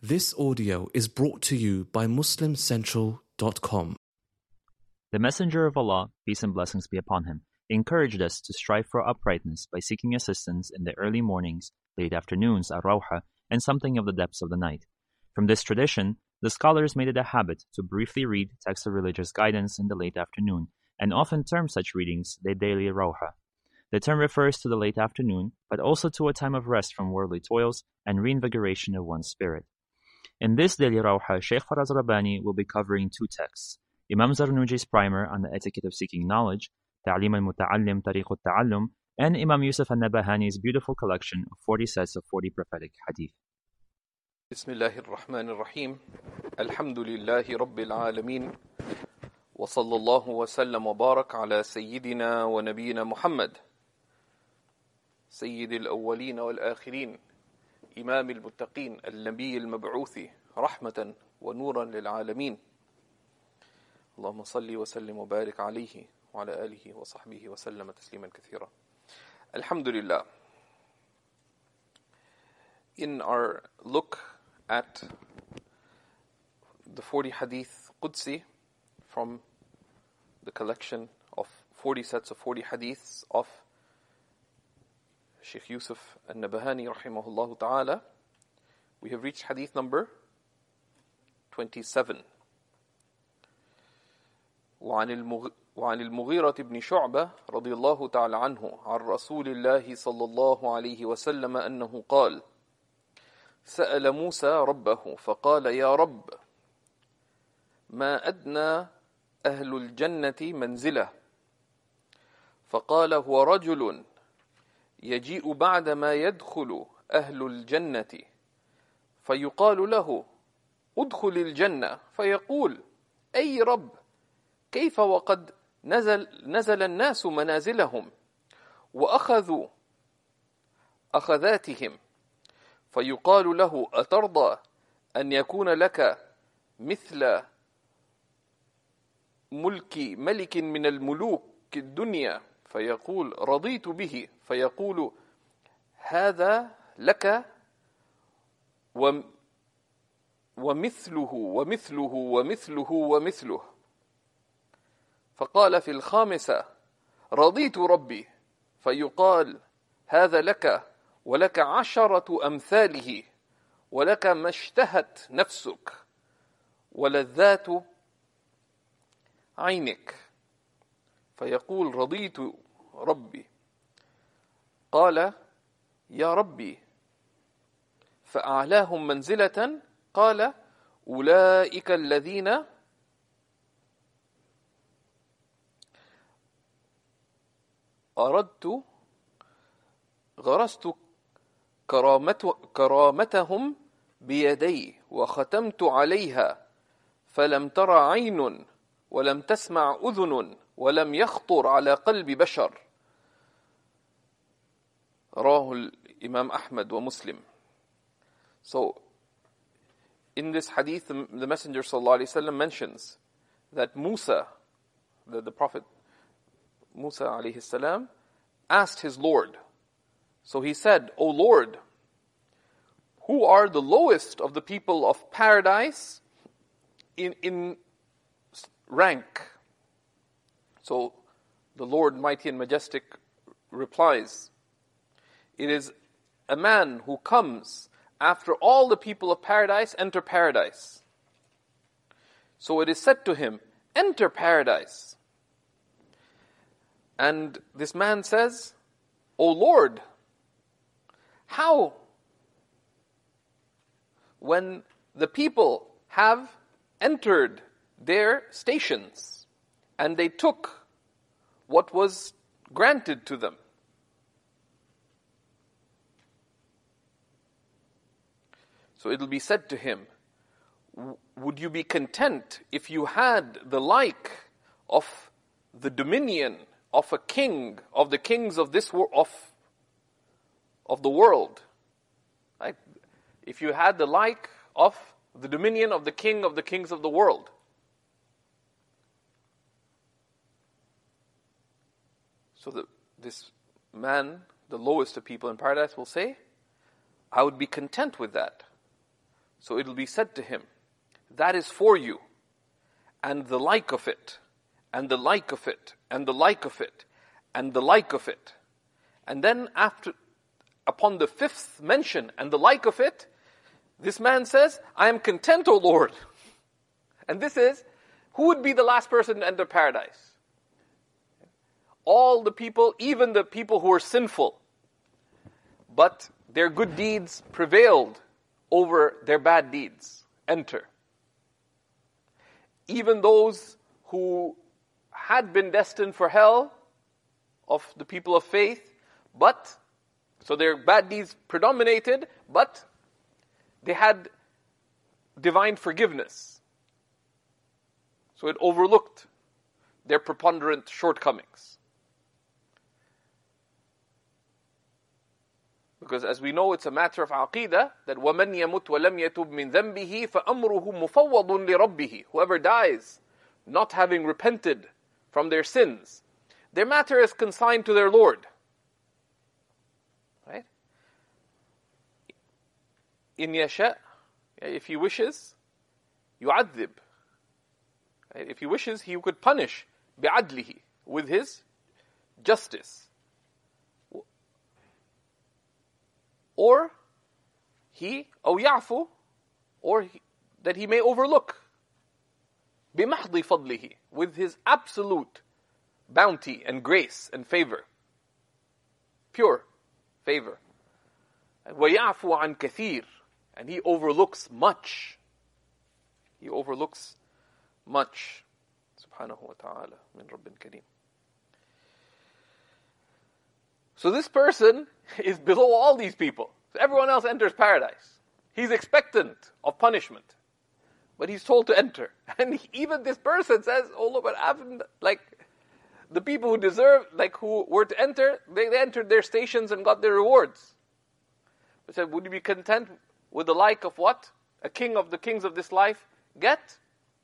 This audio is brought to you by MuslimCentral.com. The Messenger of Allah, peace and blessings be upon him, encouraged us to strive for uprightness by seeking assistance in the early mornings, late afternoons, ar-rawha, and something of the depths of the night. From this tradition, the scholars made it a habit to briefly read texts of religious guidance in the late afternoon, and often term such readings the daily rawha. The term refers to the late afternoon, but also to a time of rest from worldly toils and reinvigoration of one's spirit. In this daily rawha, Shaykh Faraz Rabbani will be covering two texts: Imam Zarnuji's primer on the etiquette of seeking knowledge, Ta'lim al-Muta'allim Tariq al-Ta'allum, and Imam Yusuf al-Nabahani's beautiful collection of 40 sets of 40 prophetic hadith. Bismillahir Rahmanir Rahim. Alhamdulillahi Rabbil Alameen. Wa sallallahu wa sallam wa barak ala Sayyidina wa Nabiyyina Muhammad. Sayyidil Awwaleen wal Akhirin. إمام المتقين النبي المبعوث رحمة ونورا للعالمين اللهم صل وسلم وبارك عليه وعلى آله وصحبه وسلم تسليما كثيرا. Alhamdulillah. In our look at the 40 hadith Qudsi from the collection of 40 sets of 40 hadiths of Shaykh Yusuf al-Nabahani rahimahullah ta'ala, we have reached hadith number 27. وعن المغيرة بن شعبة رضي الله تعالى عنه عن رسول الله صلى الله عليه وسلم أنه قال: سأل موسى ربه فقال: يا رب، ما أدنى أهل الجنة منزله؟ فقال: هو رجل يجيء بعدما يدخل أهل الجنة فيقال له: ادخل الجنة، فيقول: أي رب، كيف وقد نزل الناس منازلهم وأخذوا أخذاتهم؟ فيقال له: أترضى أن يكون لك مثل ملك من الملوك الدنيا؟ فيقول: رضيت به. فيقول: هذا لك ومثله ومثله ومثله ومثله. فقال في الخامسة: رضيت ربي. فيقال: هذا لك ولك 10 أمثاله ولك ما اشتهت نفسك ولذات عينك. فيقول: رضيت ربي. قال: يا ربي، فأعلاهم منزلة؟ قال: أولئك الذين غرست كرامتهم بيدي وختمت عليها فلم ترى عين ولم تسمع أذن ولم يخطر على قلب بشر. رواه الإمام أحمد ومسلم. So, in this hadith, the Messenger ﷺ mentions that Musa, the Prophet Musa ﷺ, asked his Lord. So he said, O Lord, who are the lowest of the people of paradise in rank? So the Lord Mighty and Majestic replies, it is a man who comes after all the people of paradise enter paradise. So it is said to him, enter paradise. And this man says, O Lord, how? When the people have entered their stations and they took what was granted to them. So it'll be said to him, would you be content if you had the like of the dominion of a king, of the kings of this of the world? Right? If you had the like of the dominion of the king of the kings of the world. So this man, the lowest of people in paradise, will say, I would be content with that. So it'll be said to him, that is for you, and the like of it, and the like of it, and the like of it, and the like of it. And then upon the fifth mention, and the like of it, this man says, I am content, O Lord. And this is, who would be the last person to enter paradise? All the people, even the people who are sinful, but their good deeds prevailed over their bad deeds, enter. Even those who had been destined for hell, of the people of faith, but, so their bad deeds predominated, but they had divine forgiveness. So it overlooked their preponderant shortcomings. Because as we know, it's a matter of aqeedah, that وَمَنْ يَمُتْ وَلَمْ يَتُبْ مِنْ ذَنْبِهِ فَأَمْرُهُ مُفَوَّضٌ لِرَبِّهِ. Whoever dies, not having repented from their sins, their matter is consigned to their Lord. Right? إِنْ يَشَاء, if he wishes, يُعَذِّبْ. Right? If he wishes, he could punish بِعَدْلِهِ, with his justice. Or أو يعفو, or that he may overlook بمحض فضله, with his absolute bounty and grace and favor, pure favor. ويعفو عن كثير, and he overlooks much. He overlooks much. Subhanahu wa ta'ala min Rabbin Kareem. So this person is below all these people. So everyone else enters paradise. He's expectant of punishment, but he's told to enter. And even this person says, oh look, but the people who deserve, who were to enter, they entered their stations and got their rewards. He said, would you be content with the like of what a king of the kings of this life get?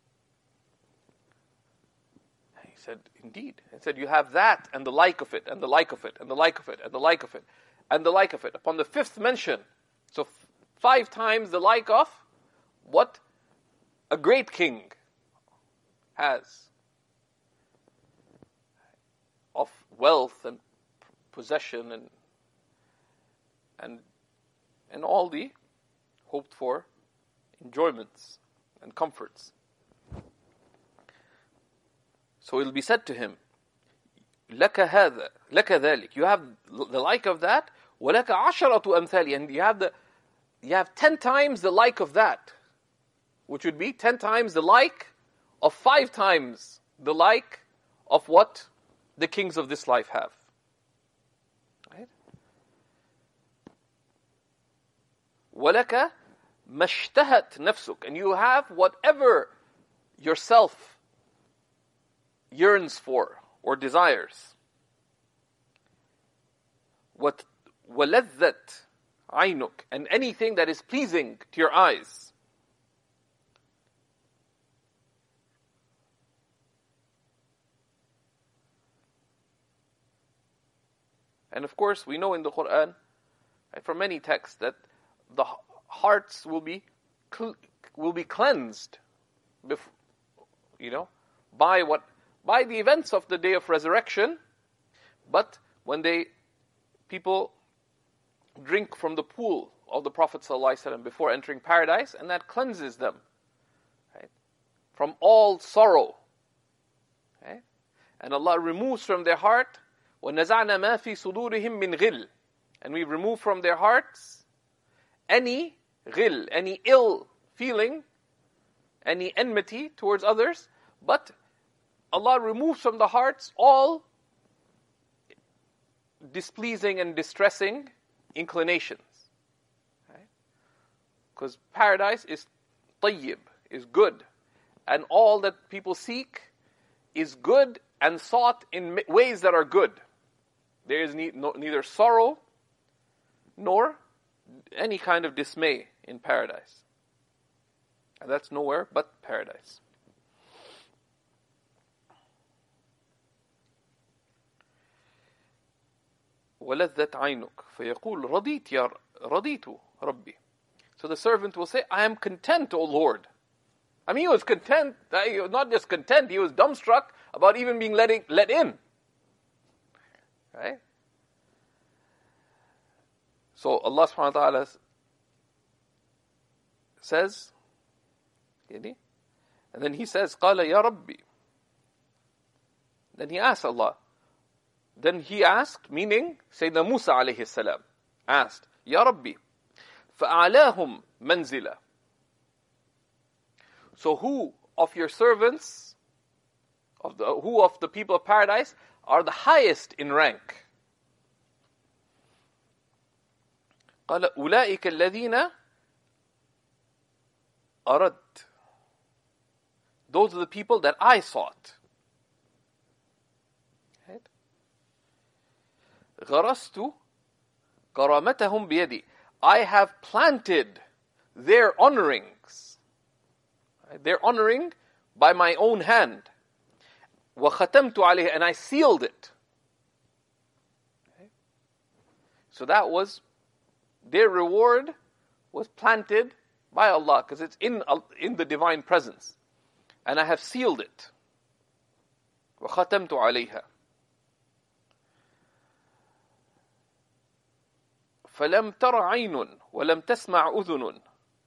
He said, indeed. He said, you have that, and the like of it, and the like of it, and the like of it, and the like of it, and the like of it. Upon the fifth mention, so 5 times the like of what a great king has, of wealth and possession and all the hoped for enjoyments and comforts. So it will be said to him, لَكَ هَذَا لَكَ ذَلِكَ, you have the like of that, وَلَكَ عَشَرَةُ أَمْثَالِ, and you have 10 times the like of that, which would be 10 times the like of 5 times the like of what the kings of this life have. Right? وَلَكَ مَشْتَهَتْ نَفْسُكَ, and you have whatever yourself yearns for or desires. وَلَذَّتْ عَيْنُكَ, and anything that is pleasing to your eyes. And of course, we know in the Quran, from many texts, that the hearts will be cleansed, by the events of the day of resurrection. But when people drink from the pool of the Prophet ﷺ before entering paradise, and that cleanses them, right, from all sorrow. Right? And Allah removes from their heart, وَنَزَعْنَا مَا فِي صُدُورِهِمْ مِنْ غِلٍّ, and we remove from their hearts any ghil, any ill feeling, any enmity towards others, but Allah removes from the hearts all displeasing and distressing inclinations. Right? Because paradise is tayyib, is good, and all that people seek is good and sought in ways that are good. There is neither sorrow nor any kind of dismay in paradise. And that's nowhere but paradise. وَلَذَّتْ عَيْنُكَ فَيَقُولُ رَضِيتُ رَبِّي. So the servant will say, I am content, O Lord. I mean, he was content. He was not just content, he was dumbstruck about even being let in. Right? So Allah subhanahu wa ta'ala says, and then he says, قَالَ يَا رَبِّي. Then he asked Allah. Then he asked, meaning Sayyidina Musa alayhi salam asked, Ya Rabbi, فَأَعْلَاهُمْ مَنْزِلًا. So who of your servants, who of the people of paradise are the highest in rank? قَالَ أُولَٰئِكَ الَّذِينَ أَرَدْتُ. Those are the people that I sought. غَرَسْتُ كَرَامَتَهُمْ بِيَدِي. I have planted their honorings. Their honoring by my own hand. وَخَتَمْتُ عَلَيْهِ. And I sealed it. So that was, their reward was planted by Allah, because it's in the divine presence. And I have sealed it. وَخَتَمْتُ عَلَيْهَا. فَلَمْ تَرَ عَيْنٌ وَلَمْ تَسْمَعْ أُذُنٌ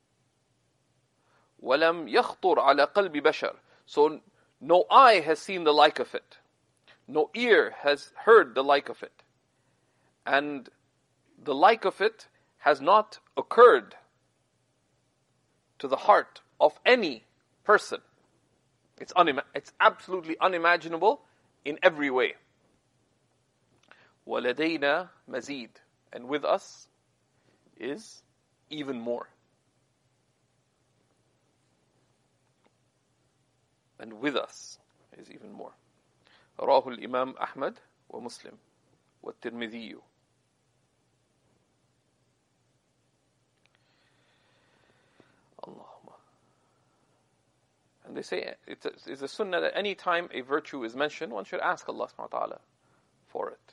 وَلَمْ يَخْطُرْ عَلَى قَلْبِ بَشَرٍ. So no eye has seen the like of it. No ear has heard the like of it. And the like of it has not occurred to the heart of any person. It's absolutely unimaginable in every way. وَلَدَيْنَا مَزِيدٌ. And with us is even more. And with us is even more. رواه الإمام أحمد ومسلم والترمذي. Allahumma. And they say it's a sunnah that any time a virtue is mentioned, one should ask Allah subhanahu wa ta'ala for it.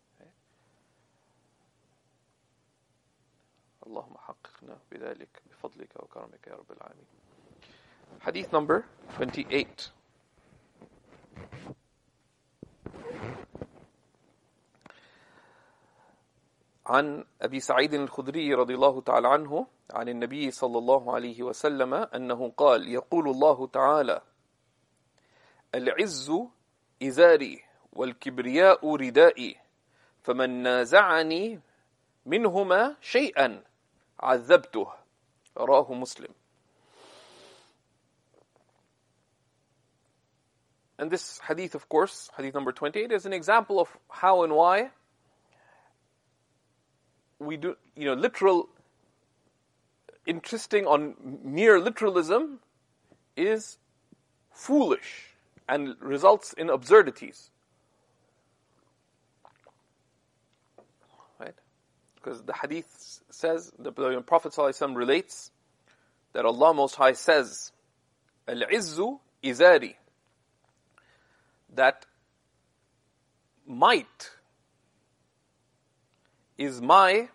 اللهم حققنا بذلك بفضلك وكرمك يا رب العالمين. Hadith number 28. عن أبي سعيد الخدري رضي الله تعالى عنه عن النبي صلى الله عليه وسلم أنه قال يقول الله تعالى العز إزاري والكبرياء ردائي فمن نازعني منهما شيئا عذبته. رواه مسلم. And this hadith, of course, hadith number 28, is an example of how and why we do, literal, insisting on mere literalism is foolish and results in absurdities. Right? Because the hadith says, the Prophet ﷺ relates that Allah Most High says, Al-Izzu Izari, that might is my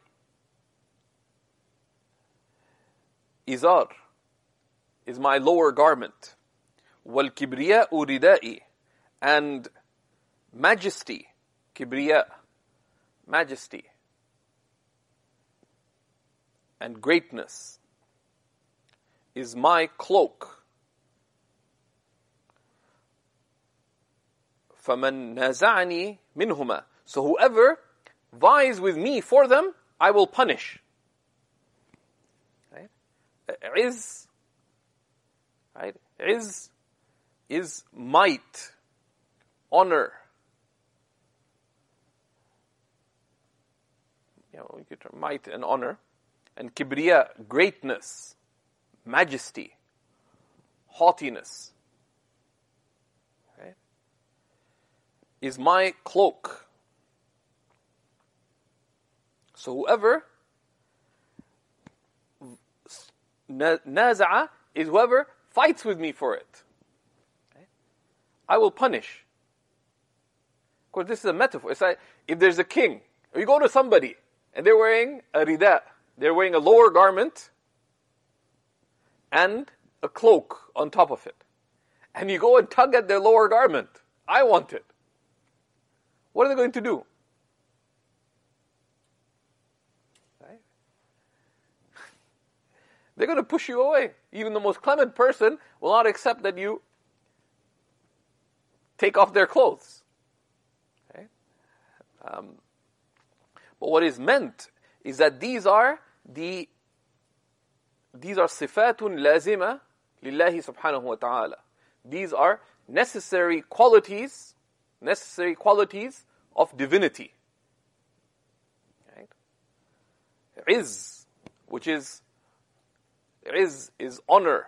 izar, is my lower garment. Wal kibriya ridai, and majesty, kibriya, majesty, and greatness is my cloak. فَمَنْ نَازَعَنِي مِنْهُمَا. So whoever vies with me for them, I will punish. Right? Is might, honor. We could term might and honor. And kibriya, greatness, majesty, haughtiness. Is my cloak. So whoever naza'a is whoever fights with me for it. I will punish. Of course, this is a metaphor. It's like if there's a king, or you go to somebody and they're wearing a rida, they're wearing a lower garment, and a cloak on top of it. And you go and tug at their lower garment. I want it. What are they going to do? Right? They're going to push you away. Even the most clement person will not accept that you take off their clothes. Okay? But what is meant is that these are sifatun lazima lillahi subhanahu wa ta'ala. These are necessary qualities of divinity. Right? Izz, which is honor.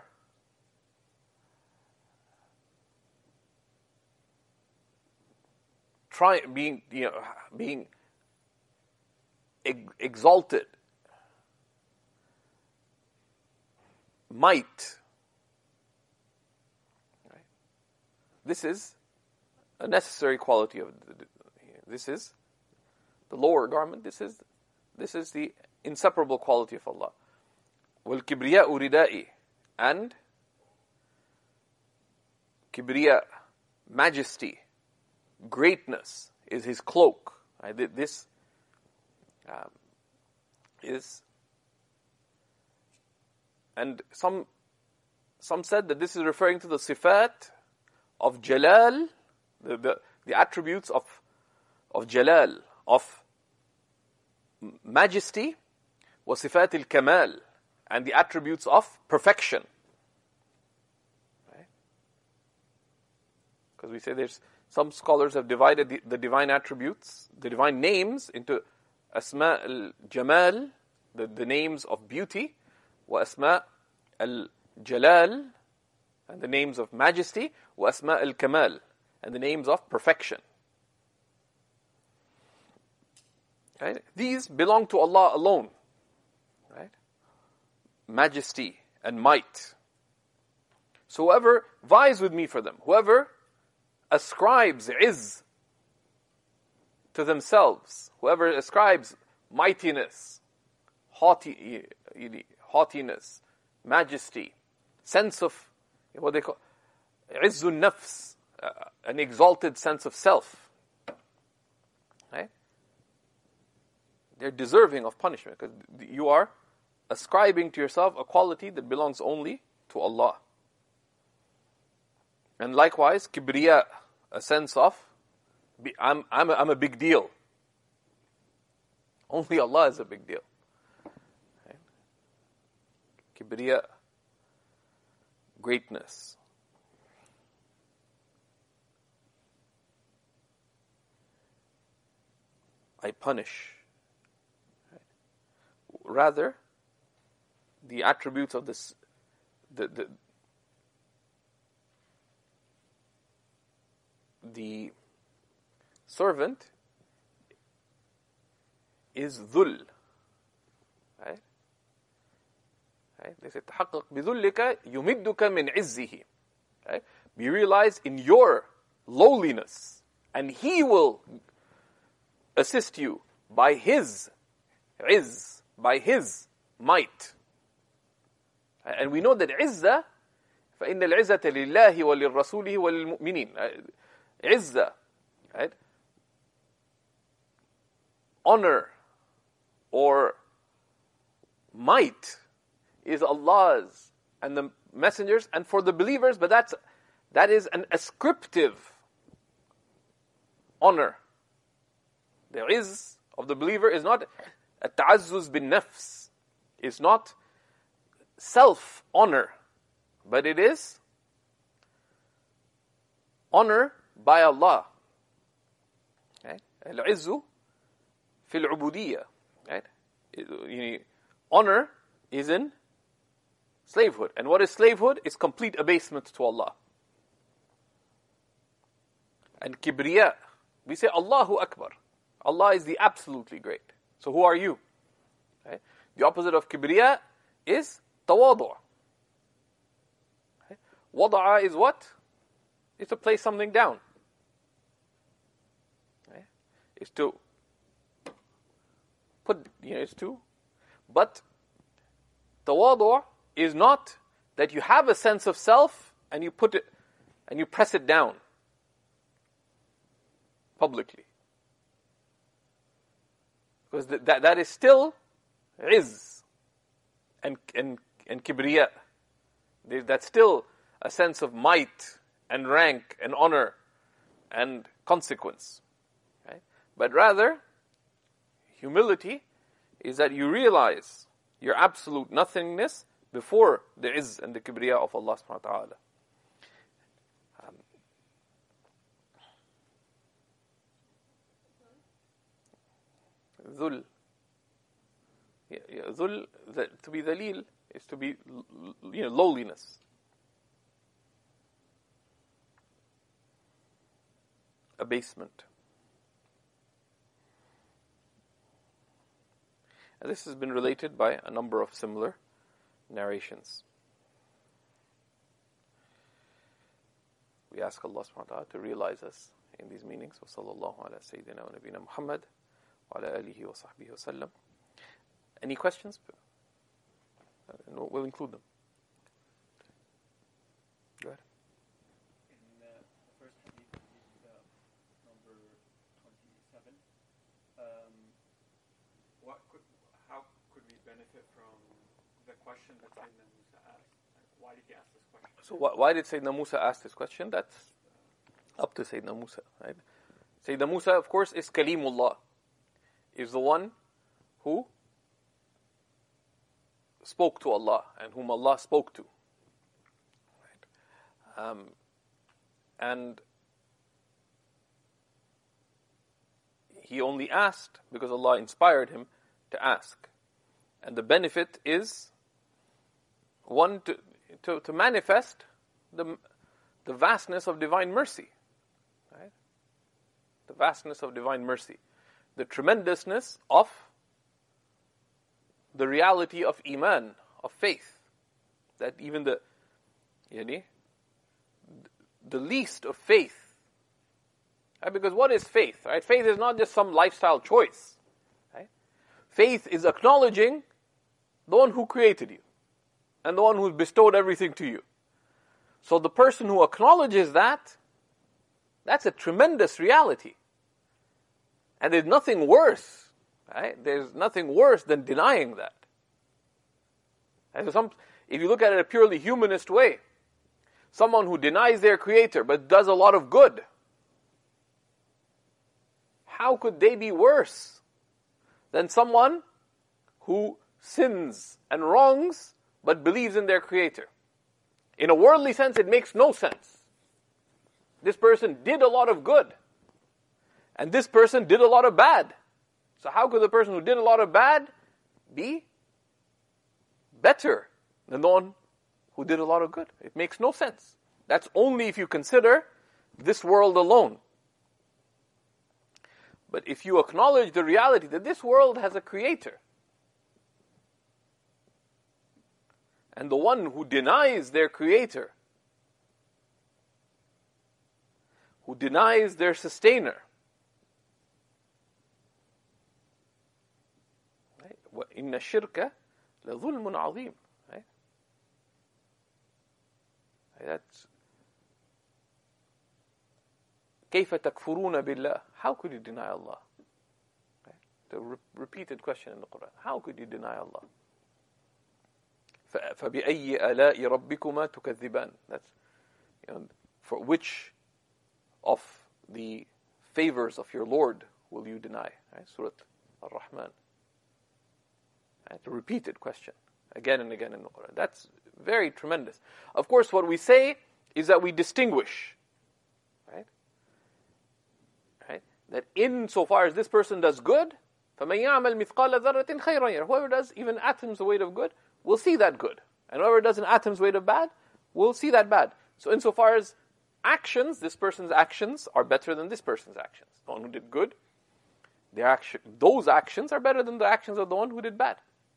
Being exalted. Might. Right? This is a necessary quality of this is the lower garment. This is the inseparable quality of Allah. Wal kibriya ridai, and kibriya, majesty, greatness is his cloak. Right? This is, and some said that this is referring to the sifat of jalal, the attributes of jalal, of majesty, wa sifat al-kamal, and the attributes of perfection. Right? Because we say some scholars have divided the divine attributes, the divine names, into asma al-jamal, the names of beauty, wa asma al-jalal, and the names of majesty, wa asma al-kamal, and the names of perfection. Right? These belong to Allah alone. Right? Majesty and might. So whoever vies with me for them, whoever ascribes izz to themselves, whoever ascribes mightiness, haughtiness, majesty, sense of what they call izzun nafs, an exalted sense of self, right? They're deserving of punishment because you are ascribing to yourself a quality that belongs only to Allah. And likewise, kibriya, a sense of I'm a big deal. Only Allah is a big deal. Right? Kibriya, greatness. I punish. Right? Rather, the attributes of this, the servant is dhul. Right? Right? They say, تحقق بذلك يمدك من عزه. Right? Be realized in your lowliness, and He will assist you by His izz, by His might. And we know that izzah, فإن العزة لله وللرسوله وللمؤمنين. Izzah, right? Honor or might is Allah's and the messengers and for the believers, but that is an ascriptive honor. The izz of the believer is not a ta'azzuz bin nafs, it's not self-honor, but it is honor by Allah. Right? Al-izzu fil ubudiyya. Right? Honor is in slavehood. And what is slavehood? It's complete abasement to Allah. And kibriya, we say Allahu Akbar. Allah is the absolutely great. So who are you? Right? The opposite of kibriya is tawadu'. Right? Wada'a is what? It's to place something down. Right? It's to put, it's to. But tawadu' is not that you have a sense of self and you put it, and you press it down publicly. Because that is still izz and kibriya. That's still a sense of might and rank and honor and consequence. Right? But rather, humility is that you realize your absolute nothingness before the izz and the kibriya of Allah subhanahu wa ta'ala. Dhul. Dhul, to be dhaleel is to be, lowliness. Abasement. And this has been related by a number of similar narrations. We ask Allah subhanahu wa ta'ala to realize us in these meanings. Wa sallallahu ala sayyidina wa nabina Muhammad wa ala alihi wa sahbihi wa sallam. Any questions? We'll include them. Go ahead. In the first hadith, number 27, how could we benefit from the question that Sayyidina Musa asked? Why did he ask this question? So why did Sayyidina Musa ask this question? That's up to Sayyidina Musa, right? Sayyidina Musa, of course, is Kalimullah, is the one who spoke to Allah and whom Allah spoke to. Right? And he only asked because Allah inspired him to ask. And the benefit is, one, to manifest the vastness of divine mercy. Right? The vastness of divine mercy. The tremendousness of the reality of iman, of faith. That even the least of faith. Right? Because what is faith? Right? Faith is not just some lifestyle choice. Right? Faith is acknowledging the one who created you and the one who bestowed everything to you. So the person who acknowledges that, that's a tremendous reality. And there's nothing worse. Right? There's nothing worse than denying that. And so if you look at it a purely humanist way, someone who denies their creator but does a lot of good, how could they be worse than someone who sins and wrongs but believes in their creator? In a worldly sense, it makes no sense. This person did a lot of good, and this person did a lot of bad. So how could the person who did a lot of bad be better than the one who did a lot of good? It makes no sense. That's only if you consider this world alone. But if you acknowledge the reality that this world has a creator, and the one who denies their creator, who denies their sustainer, وَإِنَّ الشِّرْكَ لَظُلْمٌ عَظِيمٌ. Right? That's كَيْفَ تَكْفُرُونَ بِاللَّهِ. How could you deny Allah? Right? The repeated question in the Quran. How could you deny Allah? فَبِأَيِّ آلَاءِ رَبِّكُمَا تُكَذِّبَانِ. That's, for which of the favors of your Lord will you deny? Right? Surah Ar-Rahman. Right? The repeated question, again and again in the Quran. That's very tremendous. Of course, what we say is that we distinguish, right? Right? That insofar as this person does good, فَمَنْ يَعْمَلْ مِثْقَالَ ذَرَّةٍ خَيْرًا يَرَهُ. Whoever does even atoms weight of good, will see that good. And whoever does an atom's weight of bad, will see that bad. So insofar as actions, this person's actions are better than this person's actions. The one who did good, those actions are better than the actions of the one who did bad.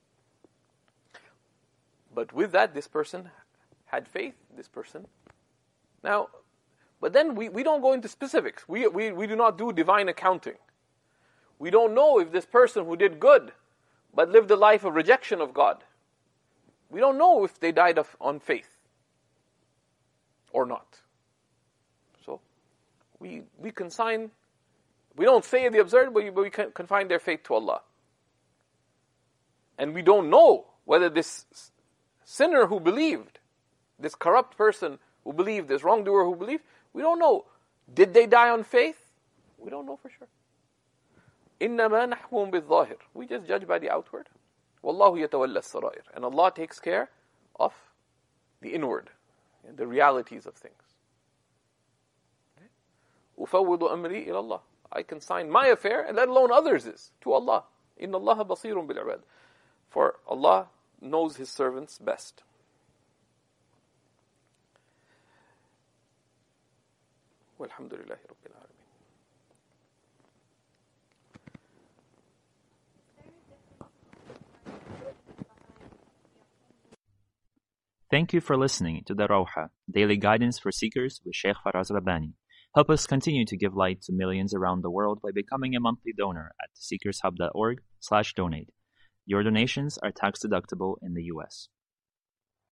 But with that, this person had faith, this person. Now, but then we don't go into specifics. We do not do divine accounting. We don't know if this person who did good, but lived a life of rejection of God, We don't know if they died on faith or not. So, we consign, we don't say the absurd, but we confine their faith to Allah. And we don't know whether this sinner who believed, this corrupt person who believed, this wrongdoer who believed, we don't know. Did they die on faith? We don't know for sure. إِنَّمَا نَحْكُمُ بِالظَّاهِرِ. We just judge by the outward. وَاللَّهُ يَتَوَلَّى السَّرَائِرِ. And Allah takes care of the inward, the realities of things. أُفَوِّضُ أَمْرِي إِلَى اللَّهِ. I consign my affair, and let alone others' to Allah. إِنَّ اللَّهَ بَصِيرٌ بِالْعِبَادِ. For Allah knows His servants best. وَالْحَمْدُ لِلَّهِ رَبِّ الْعَالَمِينَ. Thank you for listening to the Rawha, Daily Guidance for Seekers with Sheikh Faraz Rabbani. Help us continue to give light to millions around the world by becoming a monthly donor at seekershub.org/donate. Your donations are tax deductible in the U.S.